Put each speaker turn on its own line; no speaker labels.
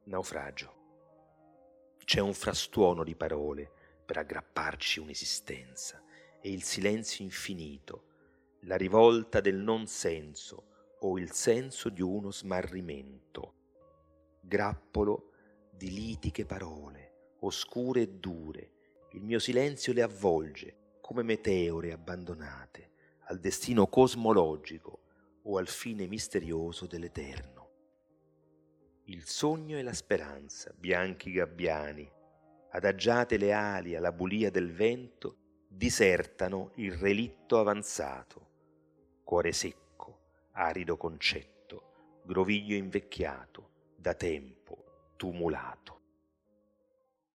Naufragio. C'è un frastuono di parole per aggrapparci un'esistenza e il silenzio infinito, la rivolta del non senso o il senso di uno smarrimento. Grappolo di litiche parole, oscure e dure, il mio silenzio le avvolge come meteore abbandonate al destino cosmologico o al fine misterioso dell'eterno. Il sogno e la speranza, bianchi gabbiani, adagiate le ali alla bulia del vento, disertano il relitto avanzato. Cuore secco, arido concetto, groviglio invecchiato, da tempo tumulato.